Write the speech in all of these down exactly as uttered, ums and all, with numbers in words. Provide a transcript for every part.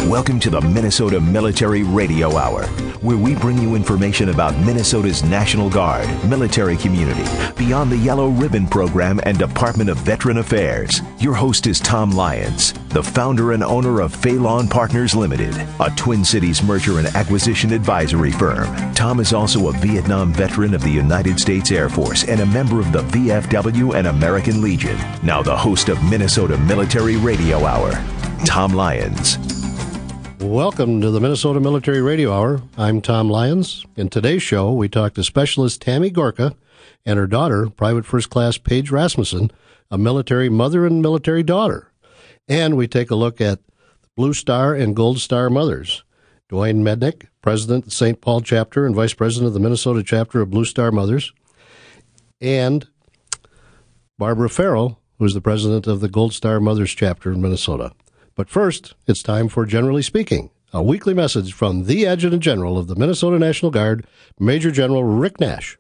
Welcome to the Minnesota Military Radio Hour, where we bring you information about Minnesota's National Guard, military community, beyond the Yellow Ribbon Program, and Department of Veteran Affairs. Your host is Tom Lyons, the founder and owner of Phelan Partners Limited, a Twin Cities merger and acquisition advisory firm. Tom is also a Vietnam veteran of the United States Air Force and a member of the V F W and American Legion. Now the host of Minnesota Military Radio Hour, Tom Lyons. Welcome to the Minnesota Military Radio Hour. I'm Tom Lyons. In today's show, we talk to Specialist Tammy Gorka and her daughter, Private First Class Paige Rasmussen, a military mother and military daughter. And we take a look at Blue Star and Gold Star mothers. Dwayne Mednick, President of the Saint Paul Chapter and Vice President of the Minnesota Chapter of Blue Star Mothers. And Barbara Farrell, who's the President of the Gold Star Mothers Chapter in Minnesota. But first, it's time for Generally Speaking, a weekly message from the Adjutant General of the Minnesota National Guard, Major General Rick Nash.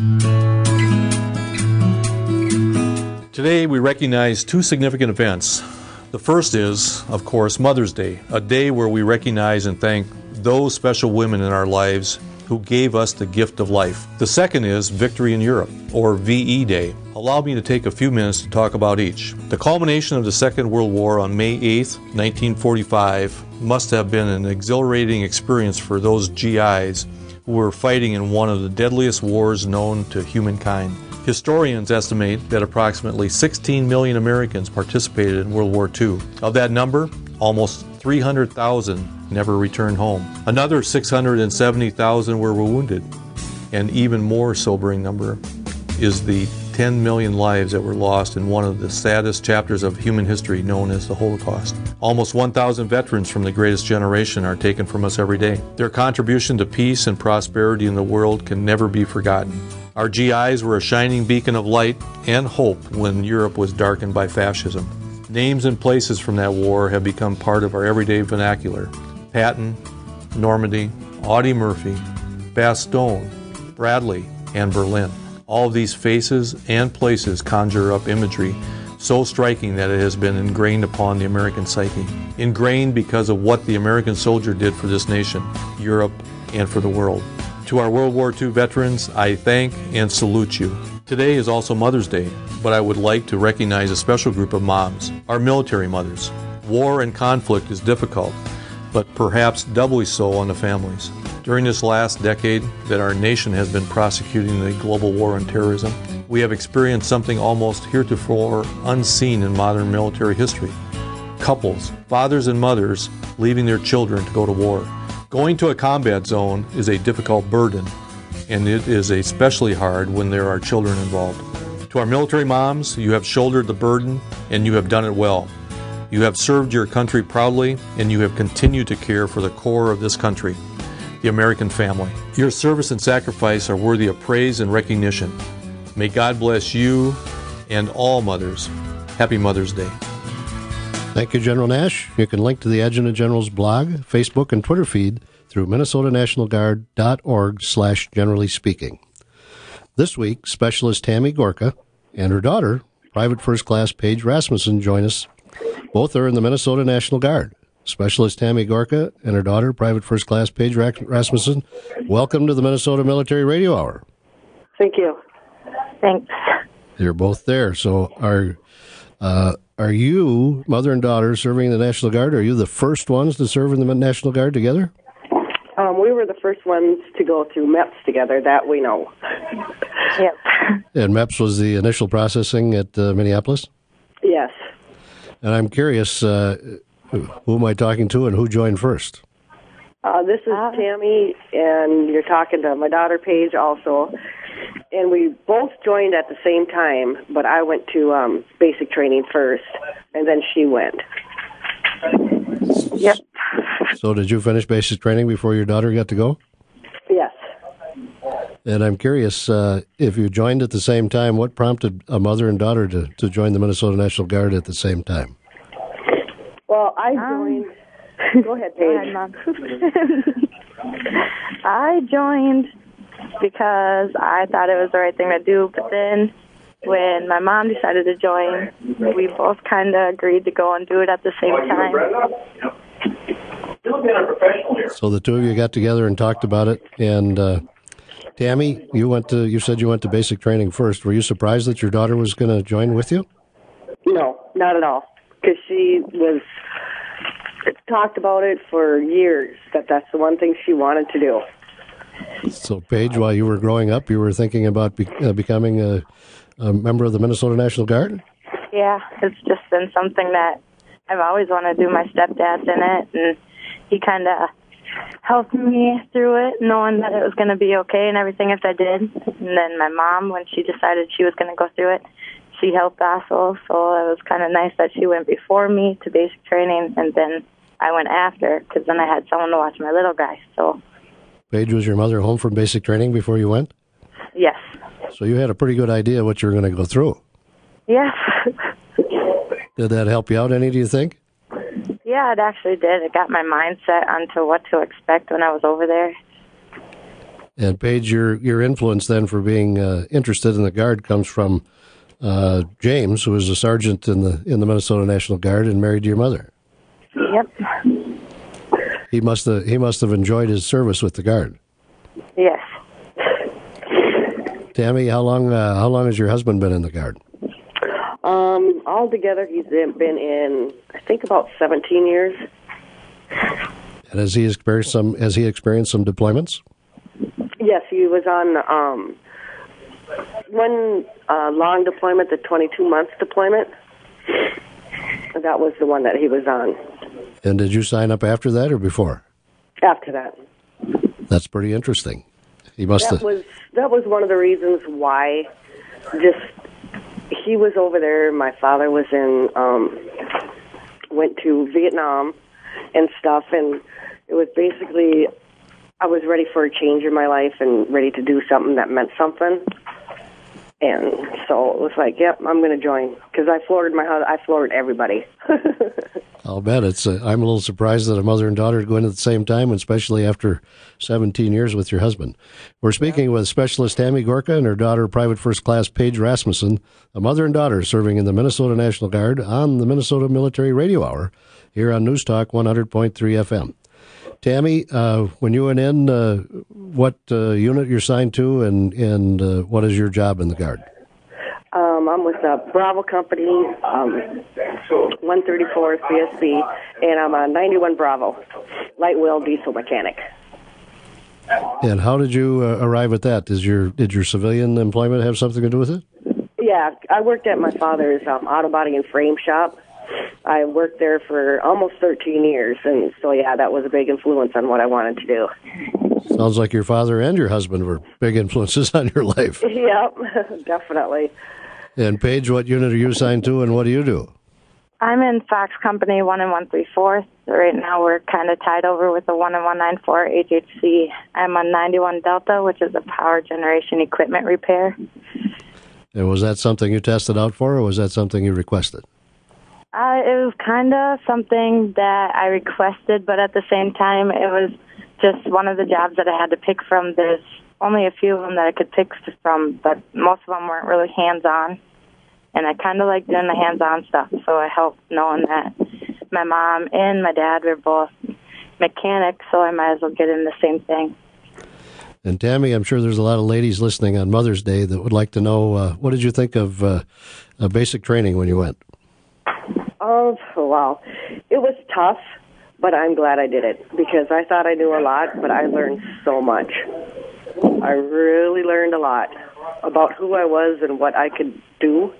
Today, we recognize two significant events. The first is, of course, Mother's Day, a day where we recognize and thank those special women in our lives who gave us the gift of life. The second is Victory in Europe, or V E Day. Allow me to take a few minutes to talk about each. The culmination of the Second World War on May eighth, nineteen forty-five, must have been an exhilarating experience for those G Is who were fighting in one of the deadliest wars known to humankind. Historians estimate that approximately sixteen million Americans participated in World War Two. Of that number, almost three hundred thousand never returned home. Another six hundred seventy thousand were wounded. An even more sobering number is the ten million lives that were lost in one of the saddest chapters of human history known as the Holocaust. Almost one thousand veterans from the greatest generation are taken from us every day. Their contribution to peace and prosperity in the world can never be forgotten. Our G Is were a shining beacon of light and hope when Europe was darkened by fascism. Names and places from that war have become part of our everyday vernacular. Patton, Normandy, Audie Murphy, Bastogne, Bradley, and Berlin. All of these faces and places conjure up imagery so striking that it has been ingrained upon the American psyche. Ingrained because of what the American soldier did for this nation, Europe, and for the world. To our World War Two veterans, I thank and salute you. Today is also Mother's Day, but I would like to recognize a special group of moms, our military mothers. War and conflict is difficult, but perhaps doubly so on the families. During this last decade that our nation has been prosecuting the global war on terrorism, we have experienced something almost heretofore unseen in modern military history. Couples, fathers and mothers, leaving their children to go to war. Going to a combat zone is a difficult burden, and it is especially hard when there are children involved. To our military moms, you have shouldered the burden, and you have done it well. You have served your country proudly, and you have continued to care for the core of this country, the American family. Your service and sacrifice are worthy of praise and recognition. May God bless you and all mothers. Happy Mother's Day. Thank you, General Nash. You can link to the Adjutant General's blog, Facebook, and Twitter feed through minnesota national guard dot org slash generally speaking. This week, Specialist Tammy Gorka and her daughter, Private First Class Paige Rasmussen, join us. Both are in the Minnesota National Guard. Specialist Tammy Gorka and her daughter, Private First Class Paige Rasmussen, welcome to the Minnesota Military Radio Hour. Thank you. Thanks. You're both there. So are uh, are you, mother and daughter, serving in the National Guard? Are you the first ones to serve in the National Guard together? Um, we were the first ones to go through M E P S together, that we know. Yep. And M E P S was the initial processing at uh, Minneapolis? Yes. And I'm curious, uh, who am I talking to and who joined first? Uh, this is uh, Tammy, and you're talking to my daughter, Paige, also. And we both joined at the same time, but I went to um, basic training first, and then she went. Yep. So did you finish basic training before your daughter got to go? Yes. And I'm curious, uh, if you joined at the same time, what prompted a mother and daughter to, to join the Minnesota National Guard at the same time? Well, I joined... Um, go ahead, Paige. Go ahead, Mom. I joined because I thought it was the right thing to do, but then when my mom decided to join, we both kind of agreed to go and do it at the same time. Still being a professional here. So the two of you got together and talked about it. And uh, Tammy, you went to. You said you went to basic training first. Were you surprised that your daughter was going to join with you? No, not at all. Because she was talked about it for years, that that's the one thing she wanted to do. So, Paige, while you were growing up, you were thinking about be, uh, becoming a, a member of the Minnesota National Guard? Yeah, it's just been something that I've always wanted to do. My stepdad's in it, and he kind of helped me through it, knowing that it was going to be okay and everything if I did. And then my mom, when she decided she was going to go through it, she helped also, so it was kind of nice that she went before me to basic training, and then I went after, because then I had someone to watch my little guy. So, Paige, was your mother home from basic training before you went? yes. So you had a pretty good idea what you were going to go through. Yes. Did that help you out any, do you think? Yeah, it actually did. It got my mindset onto what to expect when I was over there. And Paige, your your influence then for being uh, interested in the Guard comes from uh, James, who was a sergeant in the in the Minnesota National Guard and married to your mother. Yep. He must have he must have enjoyed his service with the Guard. Yes. Tammy, how long uh, how long has your husband been in the Guard? Um, altogether, he's been in, I think, about seventeen years. And has he experienced some? Has he experienced some deployments? Yes, he was on um, one uh, long deployment, the twenty-two month deployment. That was the one that he was on. And did you sign up after that or before? After that. That's pretty interesting. He must That have. was that was one of the reasons why. Just he was over there. My father was in um, went to Vietnam and stuff, and it was basically I was ready for a change in my life and ready to do something that meant something. And so it was like, yep, I'm going to join because I floored my I floored everybody. I'll bet it's. Uh, I'm a little surprised that a mother and daughter go in at the same time, especially after seventeen years with your husband. We're speaking yeah. with Specialist Tammy Gorka and her daughter, Private First Class Paige Rasmussen, a mother and daughter serving in the Minnesota National Guard on the Minnesota Military Radio Hour here on News Talk one hundred point three F M. Tammy, uh, when you went in, uh, what uh, unit you're assigned to, and and uh, what is your job in the Guard? Um, I'm with the Bravo Company, um, one thirty-fourth B S B, and I'm a ninety-one Bravo, light wheel diesel mechanic. And how did you uh, arrive at that? Did your did your civilian employment have something to do with it? Yeah, I worked at my father's um, auto body and frame shop. I worked there for almost thirteen years, and so, yeah, that was a big influence on what I wanted to do. Sounds like your father and your husband were big influences on your life. Yep, definitely. And Paige, what unit are you assigned to, and what do you do? I'm in Fox Company one and one thirty-fourth. Right now we're kind of tied over with the one and one ninety-four H H C. I'm on ninety-one Delta, which is a power generation equipment repair. And was that something you tested out for, or was that something you requested? Uh, it was kind of something that I requested, but at the same time, it was just one of the jobs that I had to pick from. There's only a few of them that I could pick from, but most of them weren't really hands-on. And I kind of like doing the hands-on stuff, so it helped knowing that my mom and my dad were both mechanics, so I might as well get in the same thing. And Tammy, I'm sure there's a lot of ladies listening on Mother's Day that would like to know, uh, what did you think of uh, uh, basic training when you went? Oh, wow. It was tough, but I'm glad I did it because I thought I knew a lot, but I learned so much. I really learned a lot about who I was and what I could do.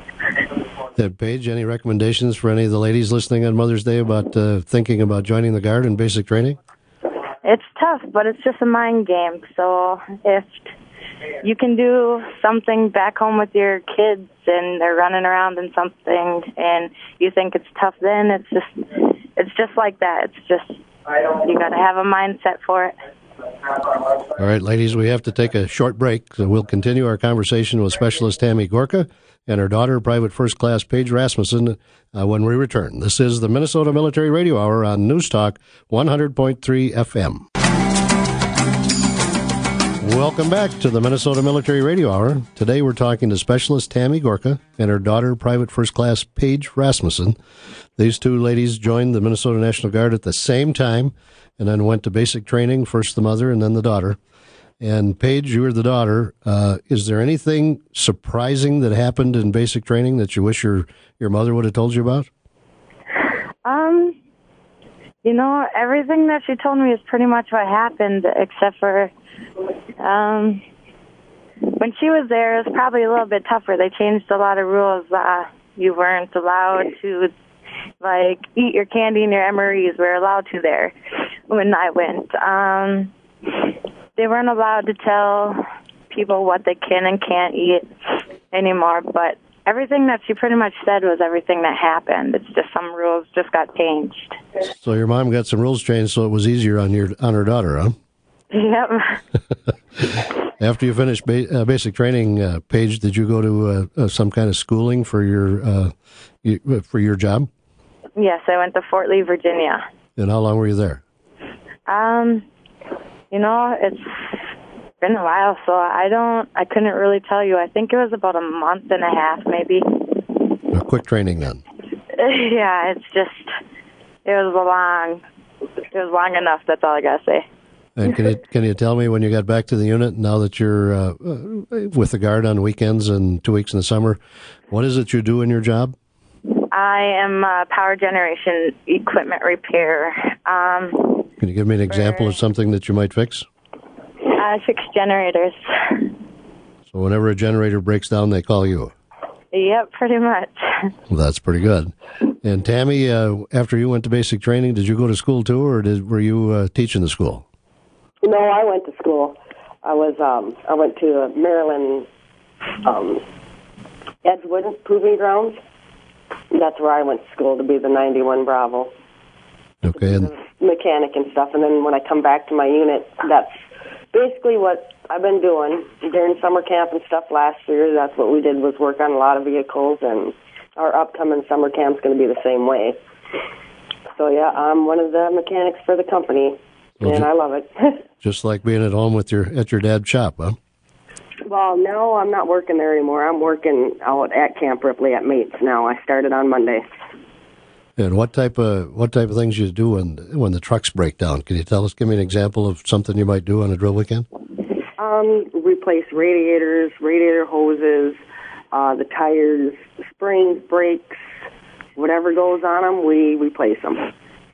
And Paige, any recommendations for any of the ladies listening on Mother's Day about uh, thinking about joining the Guard in basic training? It's tough, but it's just a mind game. So if you can do something back home with your kids and they're running around in something and you think it's tough, then it's just it's just like that. It's just you got to have a mindset for it. All right, ladies, we have to take a short break. So we'll continue our conversation with Specialist Tammy Gorka and her daughter, Private First Class Paige Rasmussen, uh, when we return. This is the Minnesota Military Radio Hour on News Talk one hundred point three F M. Welcome back to the Minnesota Military Radio Hour. Today we're talking to Specialist Tammy Gorka and her daughter, Private First Class Paige Rasmussen. These two ladies joined the Minnesota National Guard at the same time and then went to basic training, first the mother and then the daughter. And Paige, you were the daughter. Uh, is there anything surprising that happened in basic training that you wish your, your mother would have told you about? Um, you know, everything that she told me is pretty much what happened, except for um, when she was there, it was probably a little bit tougher. They changed a lot of rules. Uh, you weren't allowed to, like, eat your candy and your M R Es. We were allowed to there when I went. Um, they weren't allowed to tell people what they can and can't eat anymore, but everything that she pretty much said was everything that happened. It's just some rules just got changed. So your mom got some rules changed so it was easier on your on her daughter, huh? Yep. After you finished ba- uh, basic training, uh, Paige, did you go to uh, uh, some kind of schooling for your uh, you, for your job? Yes, I went to Fort Lee, Virginia. And how long were you there? Um, you know, it's been a while, so I don't, I couldn't really tell you. I think it was about a month and a half, maybe. A quick training then. Yeah, it's just, it was a long, it was long enough. That's all I gotta say. And can you can you tell me when you got back to the unit, now that you're uh, with the Guard on weekends and two weeks in the summer, what is it you do in your job? I am uh, power generation equipment repair. Um, can you give me an example of something that you might fix? I fix generators. So whenever a generator breaks down, they call you? Yep, pretty much. Well, that's pretty good. And Tammy, uh, after you went to basic training, did you go to school too, or did were you uh, teaching the school? No, I went to school. I was um, I went to Maryland um, Edgewood Proving Grounds. That's where I went to school to be the ninety-one Bravo. Okay. And mechanic and stuff. And then when I come back to my unit, that's basically what I've been doing during summer camp and stuff last year. That's what we did, was work on a lot of vehicles, and our upcoming summer camp's going to be the same way. So, yeah, I'm one of the mechanics for the company, well, and ju- I love it. Just like being at home with your at your dad's shop, huh? Well, no, I'm not working there anymore. I'm working out at Camp Ripley at Mates now. I started on Monday. And what type of what type of things you do when when the trucks break down? Can you tell us? Give me an example of something you might do on a drill weekend. Um, replace radiators, radiator hoses, uh, the tires, springs, brakes, whatever goes on them, we replace them.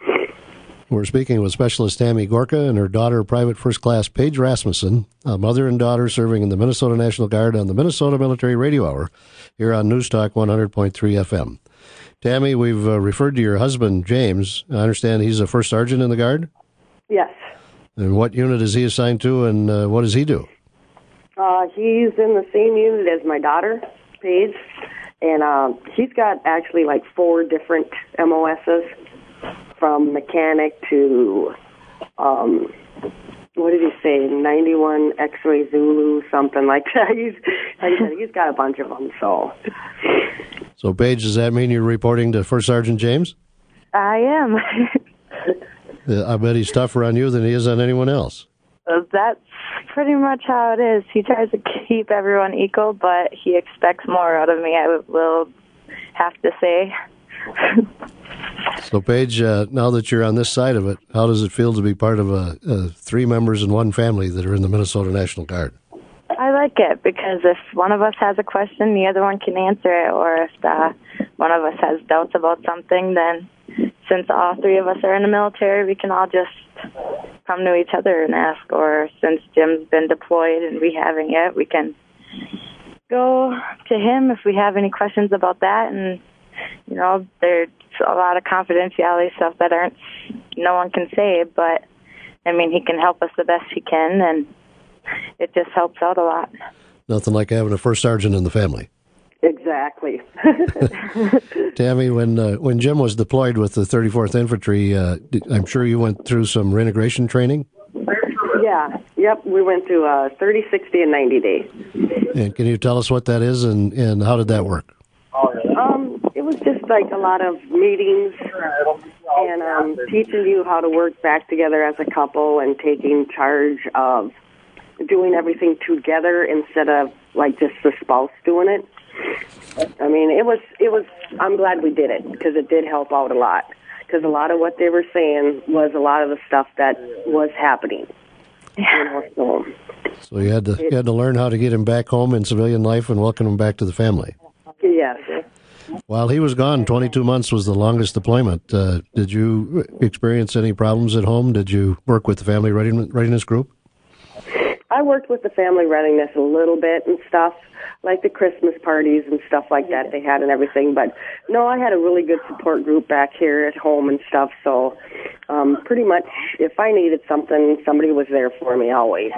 We're speaking with Specialist Tammy Gorka and her daughter, Private First Class Paige Rasmussen, a mother and daughter serving in the Minnesota National Guard on the Minnesota Military Radio Hour here on News Talk one hundred point three F M. Tammy, we've uh, referred to your husband, James. I understand he's a first sergeant in the Guard? Yes. And what unit is he assigned to, and uh, what does he do? Uh, he's in the same unit as my daughter, Paige, and uh, he's got actually like four different M O S's, from mechanic to, um, what did he say, ninety-one X-ray Zulu, something like that. He's, like I said, he's got a bunch of them, so... So, Paige, does that mean you're reporting to First Sergeant James? I am. I bet he's tougher on you than he is on anyone else. That's pretty much how it is. He tries to keep everyone equal, but he expects more out of me, I will have to say. So, Paige, uh, now that you're on this side of it, how does it feel to be part of a, a three members in one family that are in the Minnesota National Guard? I like it because if one of us has a question, the other one can answer it, or if the, one of us has doubts about something, then since all three of us are in the military, we can all just come to each other and ask, or since Jim's been deployed and we haven't yet, we can go to him if we have any questions about that. And, you know, there's a lot of confidentiality stuff that aren't, no one can say, but, I mean, he can help us the best he can, and it just helps out a lot. Nothing like having a first sergeant in the family. Exactly. Tammy, when uh, when Jim was deployed with the thirty-fourth Infantry, uh, I'm sure you went through some reintegration training? Yeah. Yep. We went through uh, thirty, sixty, and ninety days. And can you tell us what that is, and, and how did that work? Um, it was just like a lot of meetings and um, teaching you how to work back together as a couple and taking charge of doing everything together instead of like just the spouse doing it. I mean, it was, it was, I'm glad we did it because it did help out a lot. Because a lot of what they were saying was a lot of the stuff that was happening. You know, so, so you had to you had to learn how to get him back home in civilian life and welcome him back to the family. Yes. While he was gone, twenty-two months was the longest deployment. Uh, did you experience any problems at home? Did you work with the family readiness group? I worked with the family readiness a little bit and stuff, like the Christmas parties and stuff like that they had and everything. But, no, I had a really good support group back here at home and stuff. So um, pretty much if I needed something, somebody was there for me always.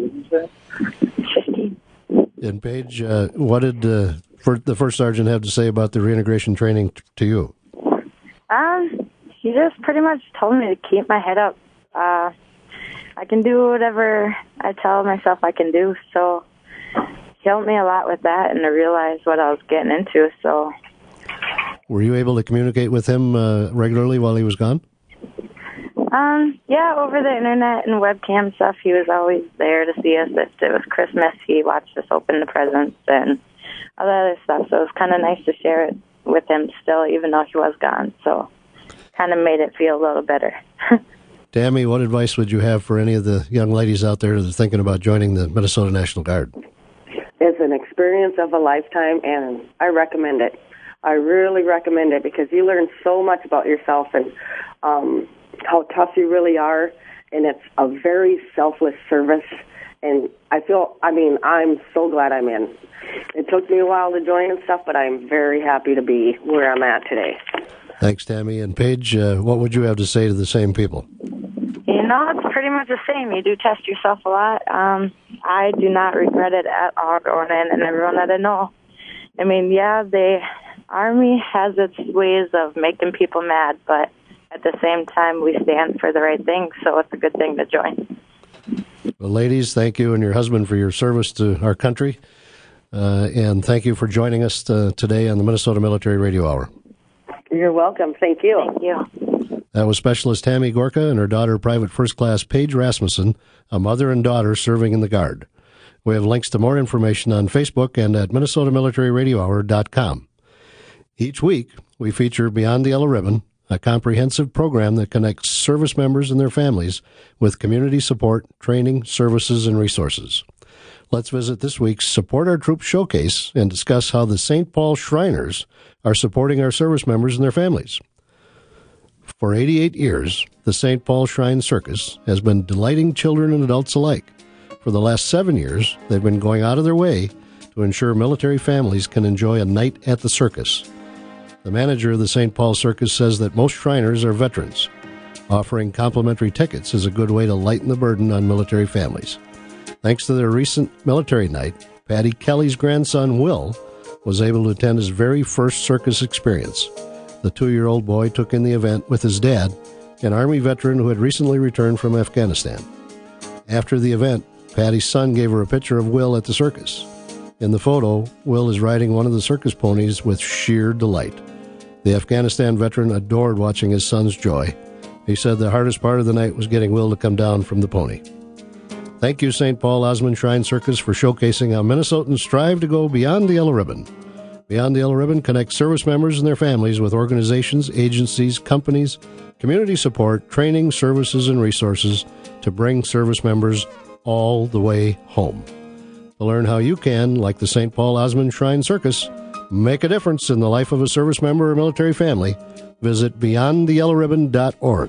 And, Paige, uh, what did uh, for the first sergeant have to say about the reintegration training t- to you? Um, he just pretty much told me to keep my head up. Uh, I can do whatever I tell myself I can do, so he helped me a lot with that and to realize what I was getting into. So, were you able to communicate with him uh, regularly while he was gone? Um, yeah, over the internet and webcam stuff. He was always there to see us. If it was Christmas, he watched us open the presents and all that other stuff. So it was kind of nice to share it with him still, even though he was gone. So kind of made it feel a little better. Tammy, what advice would you have for any of the young ladies out there that are thinking about joining the Minnesota National Guard? It's an experience of a lifetime, and I recommend it. I really recommend it because you learn so much about yourself and um, how tough you really are, and it's a very selfless service. And I feel, I mean, I'm so glad I'm in. It took me a while to join and stuff, but I'm very happy to be where I'm at today. Thanks, Tammy. And Paige, uh, what would you have to say to the same people? You know, it's pretty much the same. You do test yourself a lot. Um, I do not regret it at all going in, and everyone that I know. I mean, yeah, the Army has its ways of making people mad, but at the same time, we stand for the right thing, so it's a good thing to join. Well, ladies, thank you and your husband for your service to our country, uh, and thank you for joining us uh, today on the Minnesota Military Radio Hour. You're welcome. Thank you. Thank you. That was Specialist Tammy Gorka and her daughter, Private First Class Paige Rasmussen, a mother and daughter serving in the Guard. We have links to more information on Facebook and at minnesota military radio hour dot com. Each week, we feature Beyond the Yellow Ribbon, a comprehensive program that connects service members and their families with community support, training, services, and resources. Let's visit this week's Support Our Troops Showcase and discuss how the Saint Paul Shriners are supporting our service members and their families. For eighty-eight years, the Saint Paul Shrine Circus has been delighting children and adults alike. For the last seven years, they've been going out of their way to ensure military families can enjoy a night at the circus. The manager of the Saint Paul Circus says that most Shriners are veterans. Offering complimentary tickets is a good way to lighten the burden on military families. Thanks to their recent military night, Patty Kelly's grandson, Will, was able to attend his very first circus experience. The two-year-old boy took in the event with his dad, an Army veteran who had recently returned from Afghanistan. After the event, Patty's son gave her a picture of Will at the circus. In the photo, Will is riding one of the circus ponies with sheer delight. The Afghanistan veteran adored watching his son's joy. He said the hardest part of the night was getting Will to come down from the pony. Thank you, Saint Paul Osmond Shrine Circus, for showcasing how Minnesotans strive to go beyond the yellow ribbon. Beyond the Yellow Ribbon connects service members and their families with organizations, agencies, companies, community support, training, services, and resources to bring service members all the way home. To learn how you can, like the Saint Paul Osmond Shrine Circus, make a difference in the life of a service member or military family, visit beyond the yellow ribbon dot org.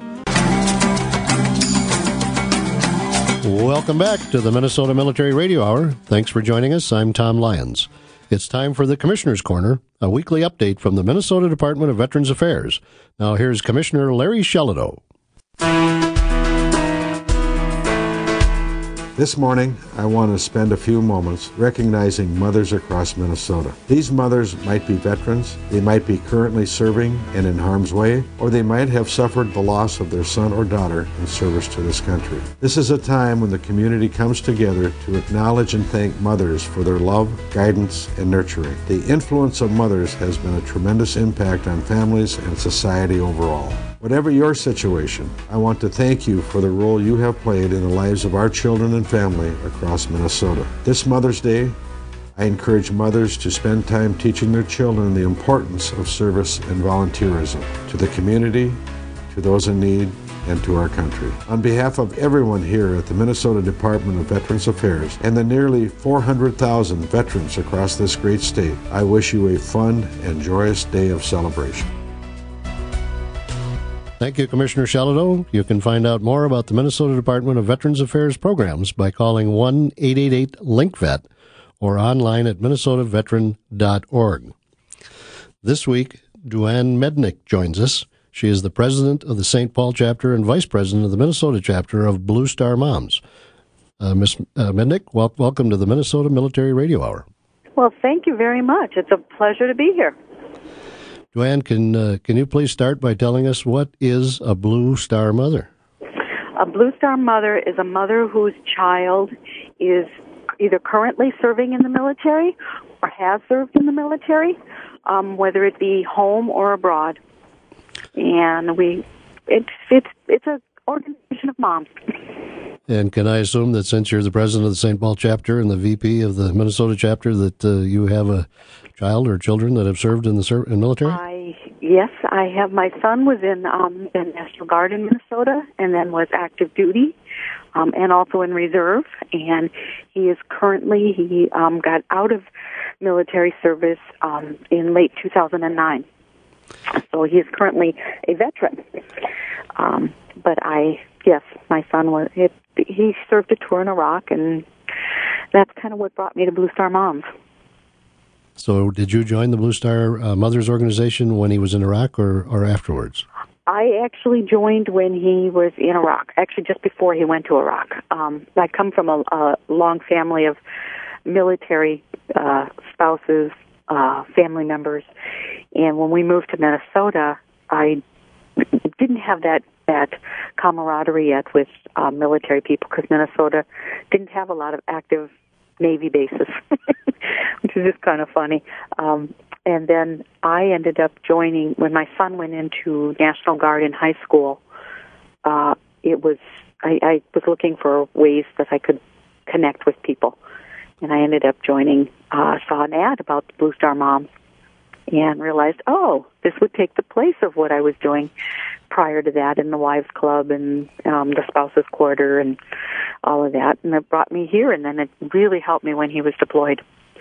Welcome back to the Minnesota Military Radio Hour. Thanks for joining us. I'm Tom Lyons. It's time for the Commissioner's Corner, a weekly update from the Minnesota Department of Veterans Affairs. Now here's Commissioner Larry Shelido. This morning, I want to spend a few moments recognizing mothers across Minnesota. These mothers might be veterans, they might be currently serving and in harm's way, or they might have suffered the loss of their son or daughter in service to this country. This is a time when the community comes together to acknowledge and thank mothers for their love, guidance, and nurturing. The influence of mothers has been a tremendous impact on families and society overall. Whatever your situation, I want to thank you for the role you have played in the lives of our children and family across Minnesota. This Mother's Day, I encourage mothers to spend time teaching their children the importance of service and volunteerism to the community, to those in need, and to our country. On behalf of everyone here at the Minnesota Department of Veterans Affairs and the nearly four hundred thousand veterans across this great state, I wish you a fun and joyous day of celebration. Thank you, Commissioner Shalado. You can find out more about the Minnesota Department of Veterans Affairs programs by calling one eight eight eight link vet or online at minnesota veteran dot org. This week, Duane Mednick joins us. She is the president of the Saint Paul chapter and vice president of the Minnesota chapter of Blue Star Moms. Uh, Miz Uh, Mednick, wel- welcome to the Minnesota Military Radio Hour. Well, thank you very much. It's a pleasure to be here. Duane, can uh, can you please start by telling us what is a Blue Star mother? A Blue Star mother is a mother whose child is either currently serving in the military or has served in the military, um, whether it be home or abroad. And we, it's it's it's an organization of moms. And can I assume that since you're the president of the Saint Paul chapter and the V P of the Minnesota chapter, that uh, you have a child or children that have served in the ser- in military? I yes, I have. My son was in um, the National Guard in Minnesota, and then was active duty, um, and also in reserve. And he is currently he um, got out of military service um, in late two thousand nine. So he is currently a veteran. Um, but I, yes, my son was, it, he served a tour in Iraq, and that's kind of what brought me to Blue Star Moms. So did you join the Blue Star uh, Mothers organization when he was in Iraq or, or afterwards? I actually joined when he was in Iraq, actually just before he went to Iraq. Um, I come from a, a long family of military uh, spouses, uh, family members, and when we moved to Minnesota, I didn't have that, that camaraderie yet with uh, military people because Minnesota didn't have a lot of active Navy bases, which is just kind of funny. Um, and then I ended up joining, when my son went into National Guard in high school, uh, it was, I, I was looking for ways that I could connect with people. And I ended up joining, uh, saw an ad about the Blue Star Moms, and realized, oh, this would take the place of what I was doing prior to that in the Wives Club and um, the Spouses Quarter and all of that. And it brought me here, and then it really helped me when he was deployed.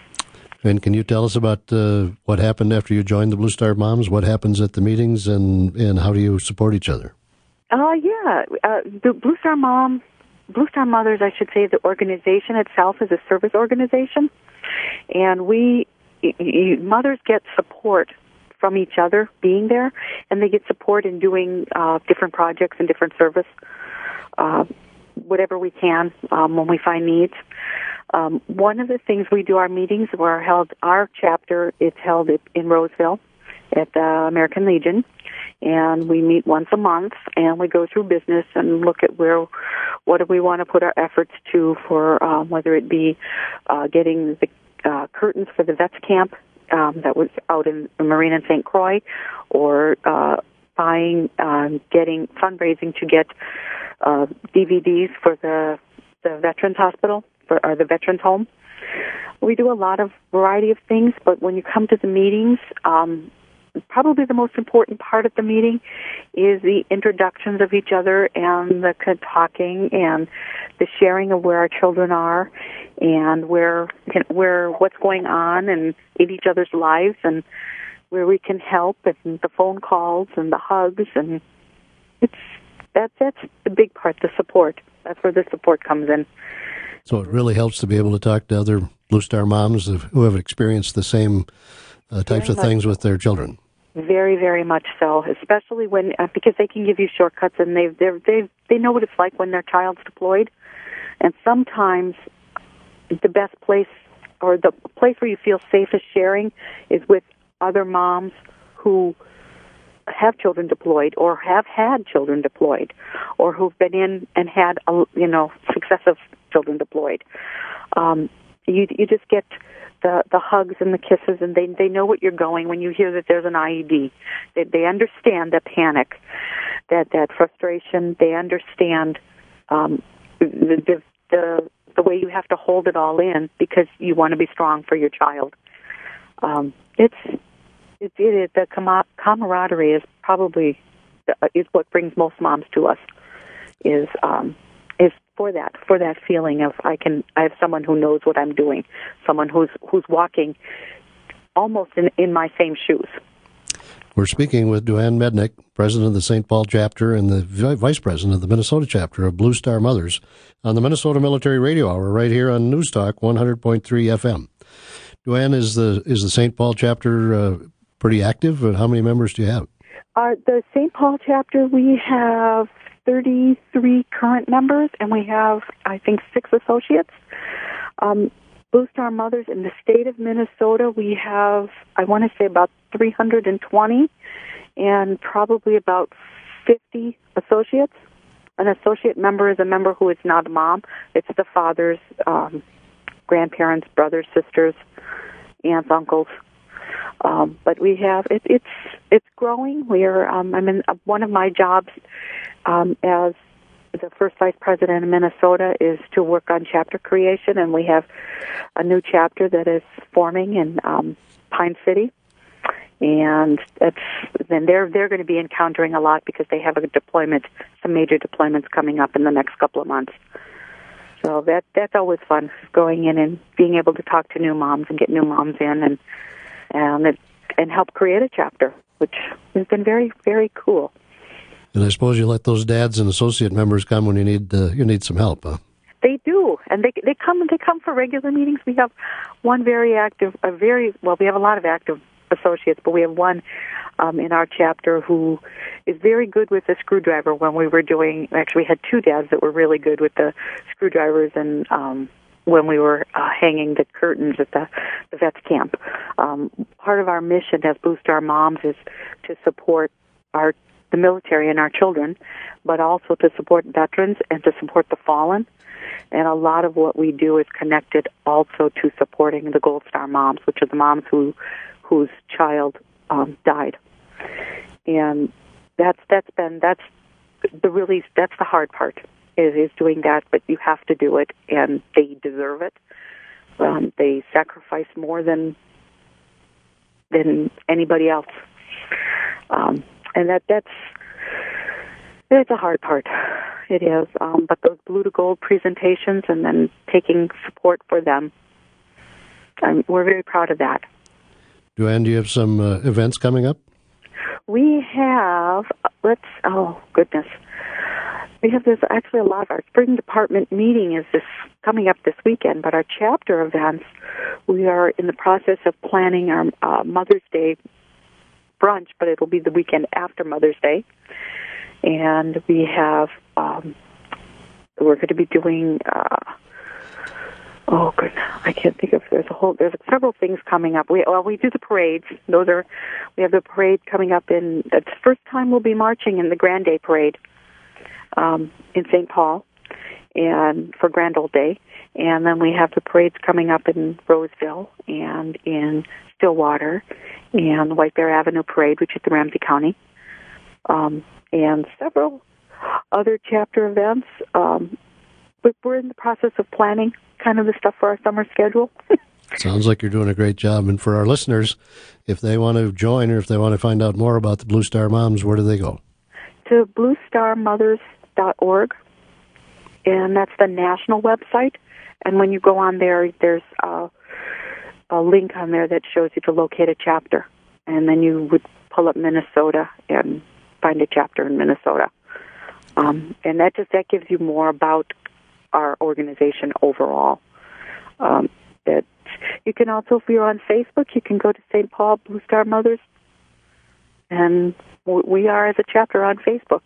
And can you tell us about uh, what happened after you joined the Blue Star Moms? What happens at the meetings, and, and how do you support each other? Uh, yeah, uh, the Blue Star Mom, Blue Star Mothers, I should say, the organization itself is a service organization, and we mothers get support from each other being there, and they get support in doing uh, different projects and different service, uh, whatever we can um, when we find needs. Um, one of the things we do, our meetings were held, our chapter is held in Roseville at the American Legion, and we meet once a month, and we go through business and look at where, what do we want to put our efforts to for um, whether it be uh, getting the Uh, curtains for the vets camp um, that was out in the Marine in Saint Croix, or uh, buying, um, getting fundraising to get uh, D V Ds for the the Veterans Hospital for, or the Veterans Home. We do a lot of variety of things, but when you come to the meetings, um, probably the most important part of the meeting is the introductions of each other and the talking and the sharing of where our children are and where where what's going on and in each other's lives and where we can help, and the phone calls and the hugs, and it's that that's the big part, the support. That's where the support comes in. So it really helps to be able to talk to other Blue Star moms who have experienced the same uh, types very of things with their children. Very, very much so, especially when uh, because they can give you shortcuts, and they they they they know what it's like when their child's deployed, and sometimes the best place or the place where you feel safest sharing is with other moms who have children deployed or have had children deployed or who've been in and had, a, you know, successive children deployed. Um, you you just get the the hugs and the kisses, and they they know what you're going when you hear that there's an I E D. They, they understand the panic. that that frustration. They understand um, the, the the the way you have to hold it all in because you want to be strong for your child. Um, it's it, it the com- camaraderie is probably is what brings most moms to us. Is um, is for that for that feeling of I can I have someone who knows what I'm doing, someone who's who's walking almost in in my same shoes. We're speaking with Duane Mednick, president of the Saint Paul chapter and the vice president of the Minnesota chapter of Blue Star Mothers, on the Minnesota Military Radio Hour right here on News Talk one hundred point three F M. Duane, is the is the Saint Paul chapter uh, pretty active? How many members do you have? Uh, the Saint Paul chapter, we have thirty-three current members, and we have, I think, six associates. Um, Blue Star Mothers in the state of Minnesota, we have, I want to say, about three hundred twenty, and probably about fifty associates. An associate member is a member who is not a mom. It's the fathers, um, grandparents, brothers, sisters, aunts, uncles. Um, but we have it, it's it's growing. We are. Um, I'm in uh, one of my jobs um, as the first vice president of Minnesota is to work on chapter creation, and we have a new chapter that is forming in um, Pine City, and it's then they're they're going to be encountering a lot because they have a deployment, some major deployments coming up in the next couple of months. So that that's always fun, going in and being able to talk to new moms and get new moms in and and it, and help create a chapter, which has been very very cool. And I suppose you let those dads and associate members come when you need uh, you need some help, huh? They do, and they they come they come for regular meetings. We have one very active, a very well. We have a lot of active associates, but we have one um, in our chapter who is very good with the screwdriver. When we were doing, actually, we had two dads that were really good with the screwdrivers, and um, when we were uh, hanging the curtains at the the vets camp. Um, part of our mission as Blue Star Moms is to support our the military and our children, but also to support veterans and to support the fallen. And a lot of what we do is connected also to supporting the Gold Star moms, which are the moms who whose child um, died. And that's that's been that's the really that's the hard part is is doing that, but you have to do it, and they deserve it. Um, they sacrifice more than than anybody else. Um, And that that's it's a hard part. It is. Um, but those blue to gold presentations and then taking support for them, um, we're very proud of that. Duane, do you have some uh, events coming up? We have, let's, oh, goodness. We have this, actually a lot of our spring department meeting is this coming up this weekend, but our chapter events, we are in the process of planning our uh, Mother's Day brunch, but it'll be the weekend after Mother's Day. And we have, um, we're going to be doing, uh, oh, good, I can't think of, there's a whole, there's several things coming up. We, well, we do the parades. Those are, we have the parade coming up in, it's the first time we'll be marching in the Grand Day Parade um, in Saint Paul and for Grand Old Day. And then we have the parades coming up in Roseville and in Stillwater and the White Bear Avenue Parade, which is in Ramsey County, um, and several other chapter events. Um, but we're in the process of planning kind of the stuff for our summer schedule. Sounds like you're doing a great job. And for our listeners, if they want to join or if they want to find out more about the Blue Star Moms, where do they go? To blue star mothers dot org, and that's the national website. And when you go on there, there's a, a link on there that shows you to locate a chapter. And then you would pull up Minnesota and find a chapter in Minnesota. Um, and that just that gives you more about our organization overall. Um, that you can also, if you're on Facebook, you can go to Saint Paul Blue Star Mothers, and we are as a chapter on Facebook.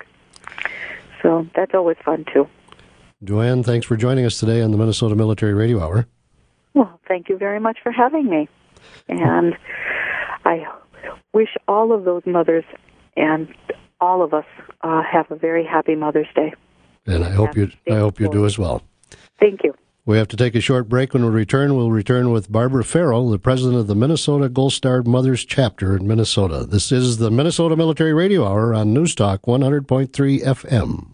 So that's always fun too. Duane, thanks for joining us today on the Minnesota Military Radio Hour. Well, thank you very much for having me. And I wish all of those mothers and all of us uh, have a very happy Mother's Day. And I hope you I hope you do as well. Thank you. We have to take a short break. When we return, we'll return with Barbara Farrell, the president of the Minnesota Gold Star Mothers Chapter in Minnesota. This is the Minnesota Military Radio Hour on News Talk one hundred point three F M.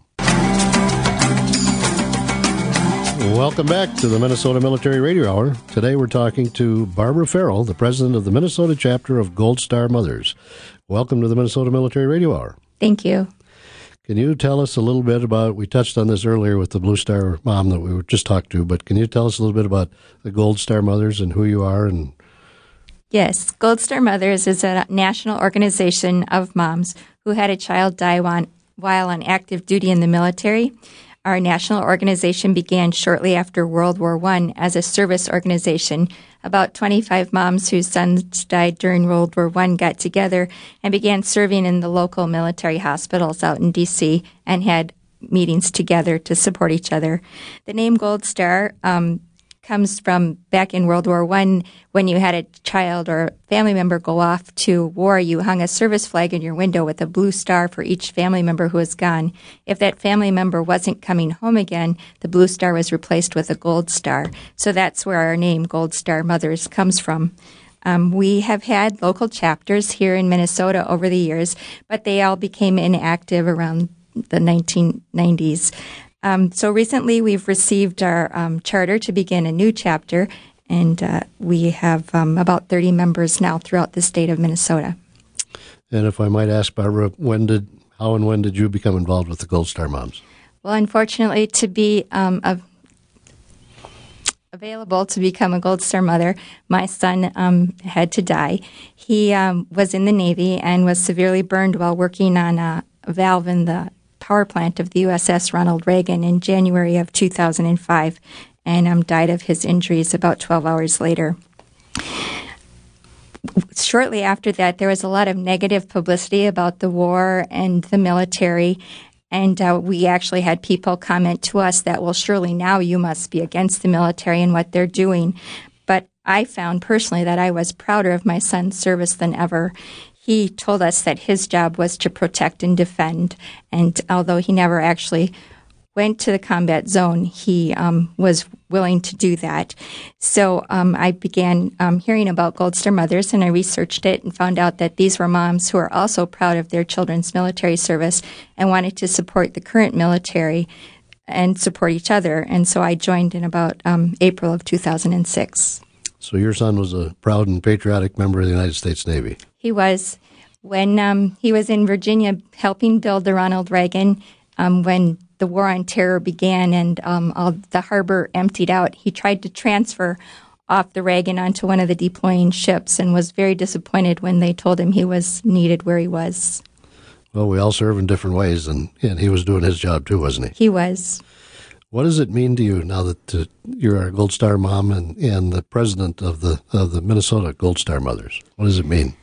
Welcome back to the Minnesota Military Radio Hour. Today we're talking to Barbara Farrell, the president of the Minnesota Chapter of Gold Star Mothers. Welcome to the Minnesota Military Radio Hour. Thank you. Can you tell us a little bit about, we touched on this earlier with the Blue Star mom that we were just talked to, but can you tell us a little bit about the Gold Star Mothers and who you are? And Yes, Gold Star Mothers is a national organization of moms who had a child die on, while on active duty in the military. Our national organization began shortly after World War One as a service organization. About twenty-five moms whose sons died during World War One got together and began serving in the local military hospitals out in D C and had meetings together to support each other. The name Gold Star um, comes from back in World War One when you had a child or family member go off to war. You hung a service flag in your window with a blue star for each family member who was gone. If that family member wasn't coming home again, the blue star was replaced with a gold star. So that's where our name, Gold Star Mothers, comes from. Um, we have had local chapters here in Minnesota over the years, but they all became inactive around the nineteen nineties. Um, so recently we've received our um, charter to begin a new chapter, and uh, we have um, about thirty members now throughout the state of Minnesota. And if I might ask, Barbara, when did, how and when did you become involved with the Gold Star Moms? Well, unfortunately, to be um, a, available to become a Gold Star mother, my son um, had to die. He um, was in the Navy and was severely burned while working on a, a valve in the power plant of the U S S Ronald Reagan in January of two thousand five, and um, died of his injuries about twelve hours later. Shortly after that, there was a lot of negative publicity about the war and the military, and uh, we actually had people comment to us that, well, surely now you must be against the military and what they're doing. But I found personally that I was prouder of my son's service than ever. He told us that his job was to protect and defend, and although he never actually went to the combat zone, he um, was willing to do that. So um, I began um, hearing about Gold Star Mothers, and I researched it and found out that these were moms who are also proud of their children's military service and wanted to support the current military and support each other. And so I joined in about um, April of two thousand six. So your son was a proud and patriotic member of the United States Navy. He was. When um, he was in Virginia helping build the Ronald Reagan, um, when the War on Terror began and um, all the harbor emptied out, he tried to transfer off the Reagan onto one of the deploying ships and was very disappointed when they told him he was needed where he was. Well, we all serve in different ways, and, and he was doing his job too, wasn't he? He was. What does it mean to you now that uh, you're a Gold Star mom and, and the president of the of the Minnesota Gold Star Mothers? What does it mean?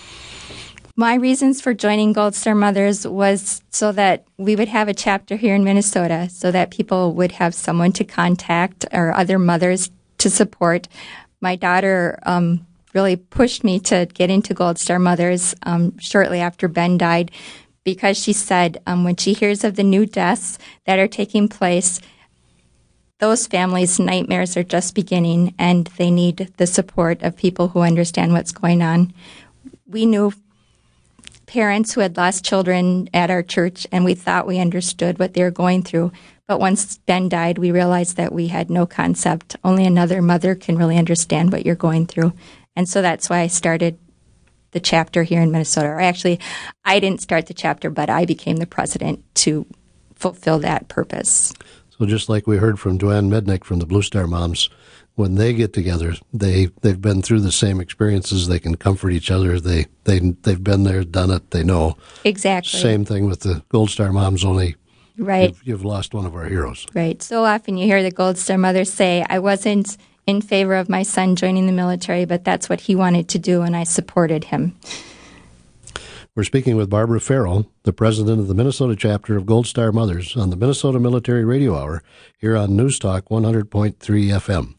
My reasons for joining Gold Star Mothers was so that we would have a chapter here in Minnesota, so that people would have someone to contact or other mothers to support. My daughter um, really pushed me to get into Gold Star Mothers um, shortly after Ben died, because she said um, when she hears of the new deaths that are taking place, those families' nightmares are just beginning, and they need the support of people who understand what's going on. We knew parents who had lost children at our church, and we thought we understood what they were going through. But once Ben died, we realized that we had no concept. Only another mother can really understand what you're going through. And so that's why I started the chapter here in Minnesota. Or actually, I didn't start the chapter, but I became the president to fulfill that purpose. So just like we heard from Duane Mednick from the Blue Star Moms, when they get together, they, they've been through the same experiences. They can comfort each other. They, they, they've been there, done it. They know. Exactly. Same thing with the Gold Star Moms, only right. you've, you've lost one of our heroes. Right. So often you hear the Gold Star mothers say, I wasn't in favor of my son joining the military, but that's what he wanted to do, and I supported him. We're speaking with Barbara Farrell, the president of the Minnesota chapter of Gold Star Mothers, on the Minnesota Military Radio Hour here on News Talk one hundred point three F M.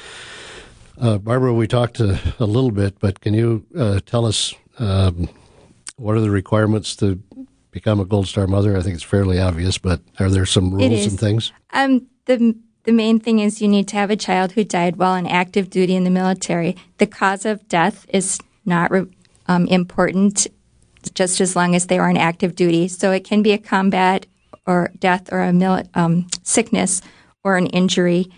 Uh, Barbara, we talked a, a little bit, but can you uh, tell us um, what are the requirements to become a Gold Star mother? I think it's fairly obvious, but are there some rules and things? Um, the The main thing is you need to have a child who died while on active duty in the military. The cause of death is not um, important, just as long as they were on active duty. So it can be a combat or death or a mil- um, sickness or an injury.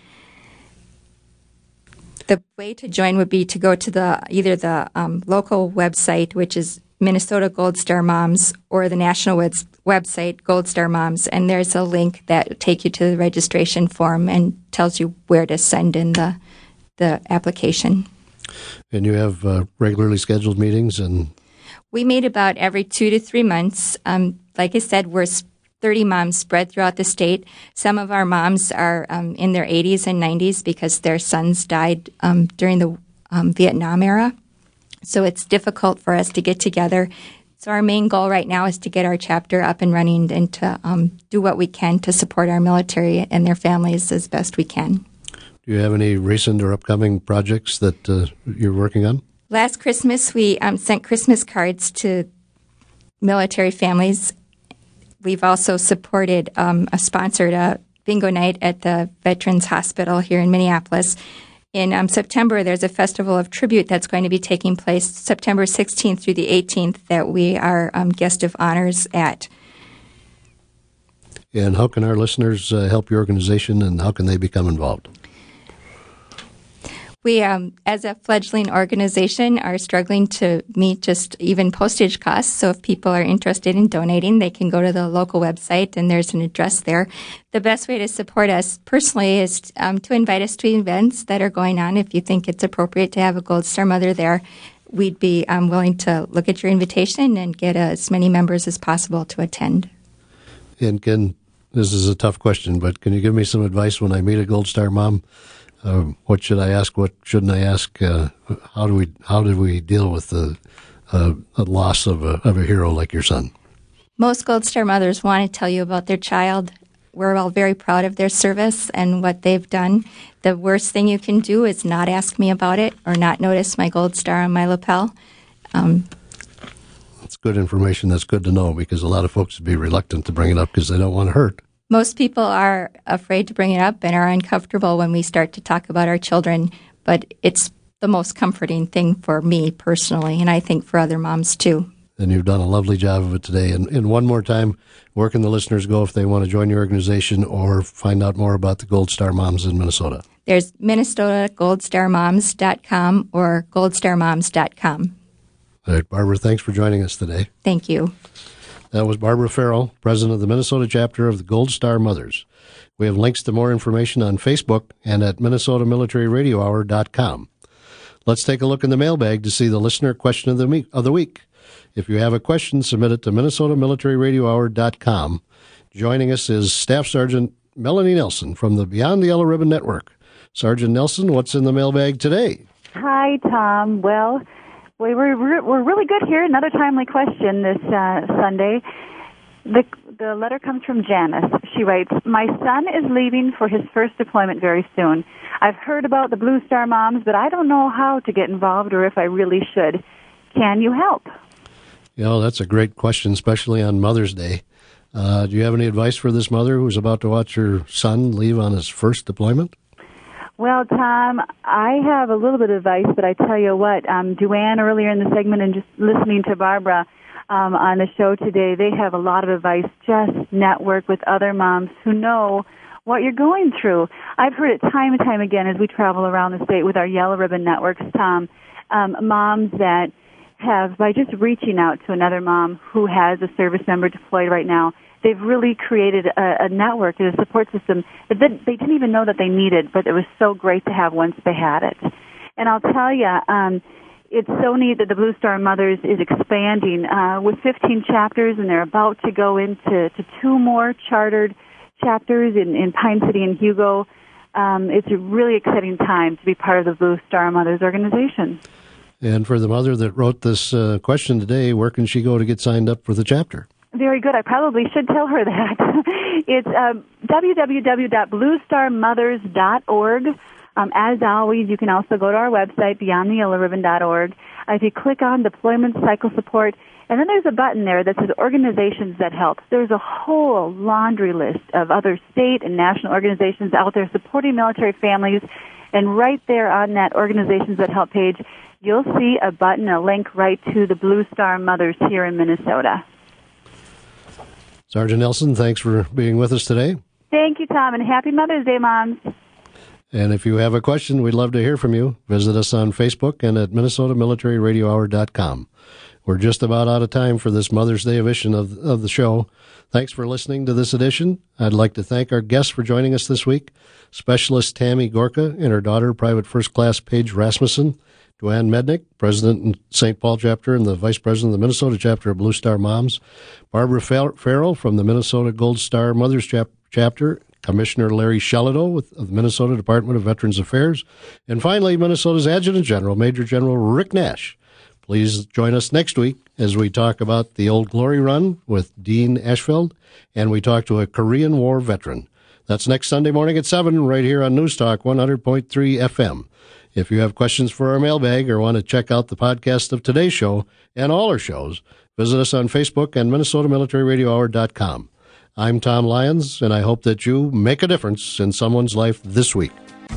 The way to join would be to go to the either the um, local website, which is Minnesota Gold Star Moms, or the national web- website, Gold Star Moms, and there's a link that will take you to the registration form and tells you where to send in the the application. And you have uh, regularly scheduled meetings? And we meet about every two to three months. Um, like I said, we're thirty moms spread throughout the state. Some of our moms are um, in their eighties and nineties because their sons died um, during the um, Vietnam era. So it's difficult for us to get together. So our main goal right now is to get our chapter up and running and to um, do what we can to support our military and their families as best we can. Do you have any recent or upcoming projects that uh, you're working on? Last Christmas, we um, sent Christmas cards to military families. We've also supported um, a sponsored uh, bingo night at the Veterans Hospital here in Minneapolis. In um, September, there's a festival of tribute that's going to be taking place September sixteenth through the eighteenth that we are um, guest of honors at. And how can our listeners uh, help your organization, and how can they become involved? We, um, as a fledgling organization, are struggling to meet just even postage costs. So if people are interested in donating, they can go to the local website, and there's an address there. The best way to support us personally is um, to invite us to events that are going on. If you think it's appropriate to have a Gold Star Mother there, we'd be um, willing to look at your invitation and get uh, as many members as possible to attend. And Ken, this is a tough question, but can you give me some advice when I meet a Gold Star mom? Uh, what should I ask? What shouldn't I ask? Uh, how do we how do we deal with the, uh, the loss of a of a hero like your son? Most Gold Star mothers want to tell you about their child. We're all very proud of their service and what they've done. The worst thing you can do is not ask me about it or not notice my Gold Star on my lapel. Um, That's good information. That's good to know, because a lot of folks would be reluctant to bring it up because they don't want to hurt. Most people are afraid to bring it up and are uncomfortable when we start to talk about our children, but it's the most comforting thing for me personally, and I think for other moms too. And you've done a lovely job of it today. And, and one more time, where can the listeners go if they want to join your organization or find out more about the Gold Star Moms in Minnesota? There's Minnesota Gold Star Moms dot com or Gold Star Moms dot com. All right, Barbara, thanks for joining us today. Thank you. That was Barbara Farrell, president of the Minnesota chapter of the Gold Star Mothers. We have links to more information on Facebook and at Minnesota Military Radio Hour dot com. Let's take a look in the mailbag to see the listener question of the week. Of the week. If you have a question, submit it to Minnesota Military Radio Hour dot com. Joining us is Staff Sergeant Melanie Nelson from the Beyond the Yellow Ribbon Network. Sergeant Nelson, what's in the mailbag today? Hi, Tom. Well, we were we're really good here. Another timely question this uh, Sunday. The the letter comes from Janice. She writes, "My son is leaving for his first deployment very soon. I've heard about the Blue Star Moms, but I don't know how to get involved or if I really should. Can you help?" You know, that's a great question, especially on Mother's Day. Uh, do you have any advice for this mother who's about to watch her son leave on his first deployment? Well, Tom, I have a little bit of advice, but I tell you what, um, Duane earlier in the segment and just listening to Barbara um, on the show today, they have a lot of advice. Just network with other moms who know what you're going through. I've heard it time and time again as we travel around the state with our Yellow Ribbon networks, Tom, um, moms that have, by just reaching out to another mom who has a service member deployed right now, they've really created a, a network, a support system that they didn't even know that they needed, but it was so great to have once they had it. And I'll tell you, um, it's so neat that the Blue Star Mothers is expanding uh, with fifteen chapters, and they're about to go into to two more chartered chapters in, in Pine City and Hugo. Um, it's a really exciting time to be part of the Blue Star Mothers organization. And for the mother that wrote this uh, question today, where can she go to get signed up for the chapter? Very good. I probably should tell her that. It's um, w w w dot blue star mothers dot org. Um, as always, you can also go to our website, beyond the yellow ribbon dot org. Uh, if you click on Deployment Cycle Support, and then there's a button there that says Organizations That Help. There's a whole laundry list of other state and national organizations out there supporting military families. And right there on that Organizations That Help page, you'll see a button, a link right to the Blue Star Mothers here in Minnesota. Sergeant Nelson, thanks for being with us today. Thank you, Tom, and happy Mother's Day, Moms. And if you have a question, we'd love to hear from you. Visit us on Facebook and at Minnesota Military Radio Hour dot com. We're just about out of time for this Mother's Day edition of, of the show. Thanks for listening to this edition. I'd like to thank our guests for joining us this week, Specialist Tammy Gorka and her daughter, Private First Class Paige Rasmussen, Duane Mednick, President in Saint Paul Chapter and the Vice President of the Minnesota Chapter of Blue Star Moms, Barbara Farrell from the Minnesota Gold Star Mothers Chap- Chapter, Commissioner Larry Sheladow with, of the Minnesota Department of Veterans Affairs, and finally, Minnesota's Adjutant General, Major General Rick Nash. Please join us next week as we talk about the Old Glory Run with Dean Ashfeld, and we talk to a Korean War veteran. That's next Sunday morning at seven right here on News Talk one hundred point three F M. If you have questions for our mailbag or want to check out the podcast of today's show and all our shows, visit us on Facebook and Minnesota Military Radio Hour dot com. I'm Tom Lyons, and I hope that you make a difference in someone's life this week.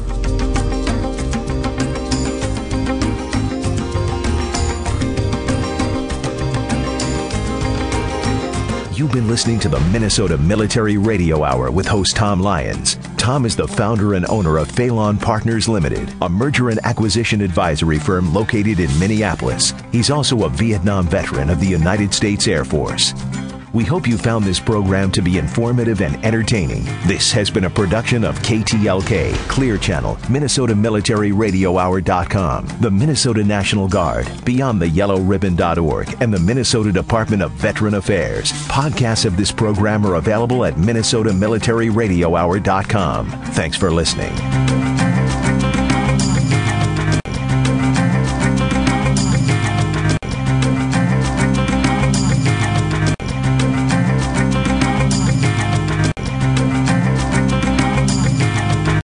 You've been listening to the Minnesota Military Radio Hour with host Tom Lyons. Tom is the founder and owner of Phelan Partners Limited, a merger and acquisition advisory firm located in Minneapolis. He's also a Vietnam veteran of the United States Air Force. We hope you found this program to be informative and entertaining. This has been a production of K T L K, Clear Channel, Minnesota Military Radio Hour dot com, the Minnesota National Guard, Beyond the Yellow Ribbon dot org, and the Minnesota Department of Veteran Affairs. Podcasts of this program are available at Minnesota Military Radio Hour dot com. Thanks for listening.